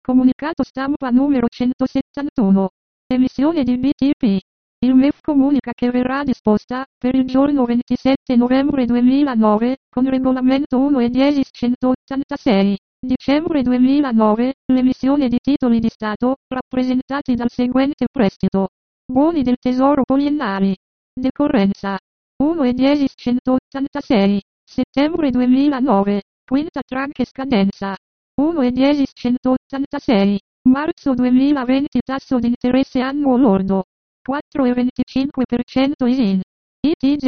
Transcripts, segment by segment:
Comunicato stampa numero 171. Emissione di BTP. Il MEF comunica che verrà disposta, per il giorno 27 novembre 2009, con regolamento 1 e diesis 186, dicembre 2009, l'emissione di titoli di Stato, rappresentati dal seguente prestito. Buoni del Tesoro poliennali. Decorrenza. 1 e diesis 186, settembre 2009, quinta tranche scadenza. 1 e diesis 186, marzo 2020 tasso di interesse annuo lordo. 4,25% ISIN. IT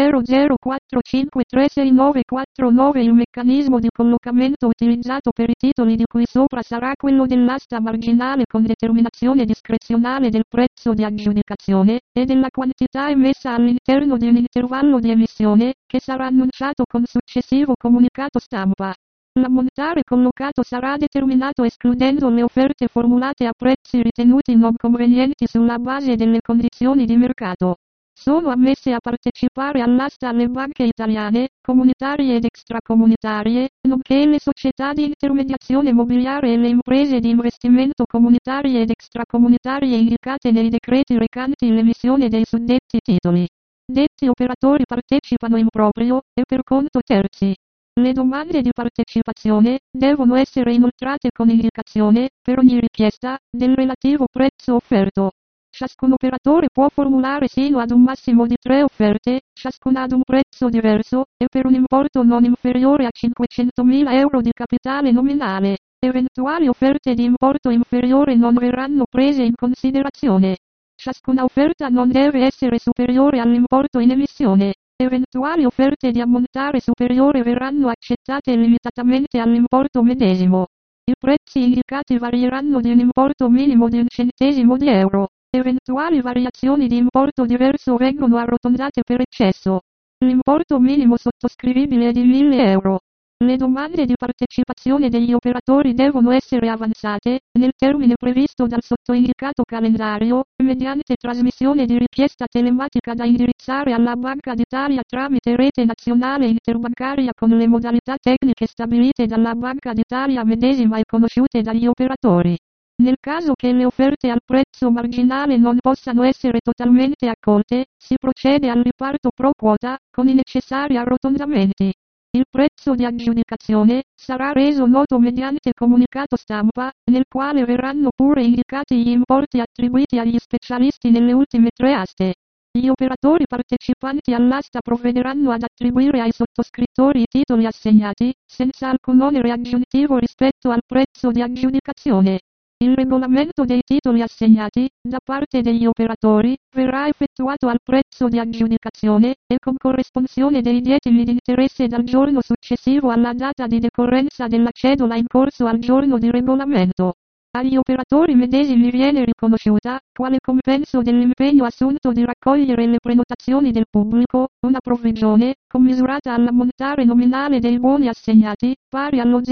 0004536949. Il meccanismo di collocamento utilizzato per i titoli di cui sopra sarà quello dell'asta marginale con determinazione discrezionale del prezzo di aggiudicazione, e della quantità emessa all'interno di un intervallo di emissione, che sarà annunciato con successivo comunicato stampa. L'ammontare collocato sarà determinato escludendo le offerte formulate a prezzi ritenuti non convenienti sulla base delle condizioni di mercato. Sono ammesse a partecipare all'asta le banche italiane, comunitarie ed extracomunitarie, nonché le società di intermediazione mobiliare e le imprese di investimento comunitarie ed extracomunitarie indicate nei decreti recanti l'emissione dei suddetti titoli. Detti operatori partecipano in proprio, e per conto terzi. Le domande di partecipazione devono essere inoltrate con indicazione, per ogni richiesta, del relativo prezzo offerto. Ciascun operatore può formulare sino ad un massimo di 3 offerte, ciascuna ad un prezzo diverso, e per un importo non inferiore a 500.000 euro di capitale nominale. Eventuali offerte di importo inferiore non verranno prese in considerazione. Ciascuna offerta non deve essere superiore all'importo in emissione. Eventuali offerte di ammontare superiore verranno accettate limitatamente all'importo medesimo. I prezzi indicati varieranno di un importo minimo di 1 centesimo di euro. Eventuali variazioni di importo diverso vengono arrotondate per eccesso. L'importo minimo sottoscrivibile è di 1.000 euro. Le domande di partecipazione degli operatori devono essere avanzate, nel termine previsto dal sottoindicato calendario, mediante trasmissione di richiesta telematica da indirizzare alla Banca d'Italia tramite rete nazionale interbancaria con le modalità tecniche stabilite dalla Banca d'Italia medesima e conosciute dagli operatori. Nel caso che le offerte al prezzo marginale non possano essere totalmente accolte, si procede al riparto pro quota, con i necessari arrotondamenti. Il prezzo di aggiudicazione sarà reso noto mediante comunicato stampa, nel quale verranno pure indicati gli importi attribuiti agli specialisti nelle ultime 3 aste. Gli operatori partecipanti all'asta provvederanno ad attribuire ai sottoscrittori i titoli assegnati, senza alcun onere aggiuntivo rispetto al prezzo di aggiudicazione. Il regolamento dei titoli assegnati, da parte degli operatori, verrà effettuato al prezzo di aggiudicazione, e con corresponsione dei titoli di interesse dal giorno successivo alla data di decorrenza della cedola in corso al giorno di regolamento. Agli operatori medesimi viene riconosciuta, quale compenso dell'impegno assunto di raccogliere le prenotazioni del pubblico, una provvigione, commisurata all'ammontare nominale dei buoni assegnati, pari allo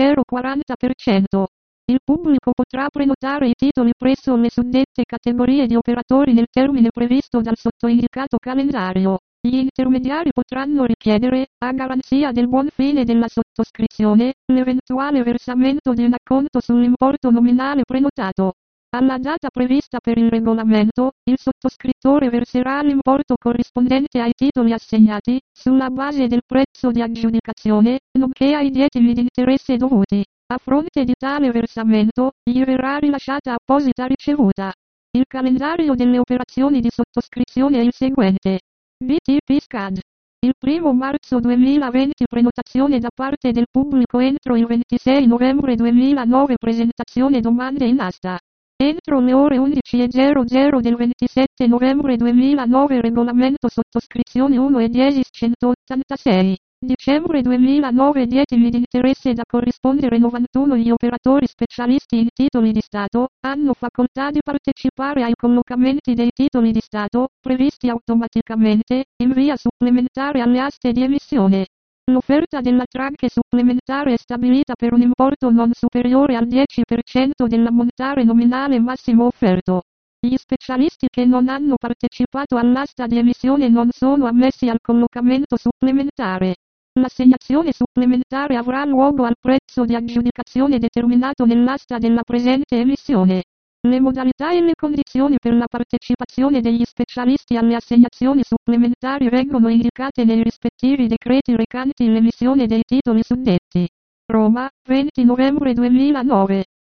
0,40%. Il pubblico potrà prenotare i titoli presso le suddette categorie di operatori nel termine previsto dal sottoindicato calendario. Gli intermediari potranno richiedere, a garanzia del buon fine della sottoscrizione, l'eventuale versamento di un acconto sull'importo nominale prenotato. Alla data prevista per il regolamento, il sottoscrittore verserà l'importo corrispondente ai titoli assegnati, sulla base del prezzo di aggiudicazione, nonché ai titoli di interesse dovuti. A fronte di tale versamento, gli verrà rilasciata apposita ricevuta. Il calendario delle operazioni di sottoscrizione è il seguente. BTP SCAD. Il 1 marzo 2020 prenotazione da parte del pubblico entro il 26 novembre 2009 presentazione domande in asta. Entro le ore 11:00 del 27 novembre 2009 regolamento sottoscrizione 1 e diesis 186. Dicembre 2009 titoli di interesse da corrispondere 91. Gli operatori specialisti in titoli di Stato hanno facoltà di partecipare ai collocamenti dei titoli di Stato, previsti automaticamente, in via supplementare alle aste di emissione. L'offerta della tranche supplementare è stabilita per un importo non superiore al 10% dell'ammontare nominale massimo offerto. Gli specialisti che non hanno partecipato all'asta di emissione non sono ammessi al collocamento supplementare. L'assegnazione supplementare avrà luogo al prezzo di aggiudicazione determinato nell'asta della presente emissione. Le modalità e le condizioni per la partecipazione degli specialisti alle assegnazioni supplementari vengono indicate nei rispettivi decreti recanti l'emissione dei titoli suddetti. Roma, 20 novembre 2009.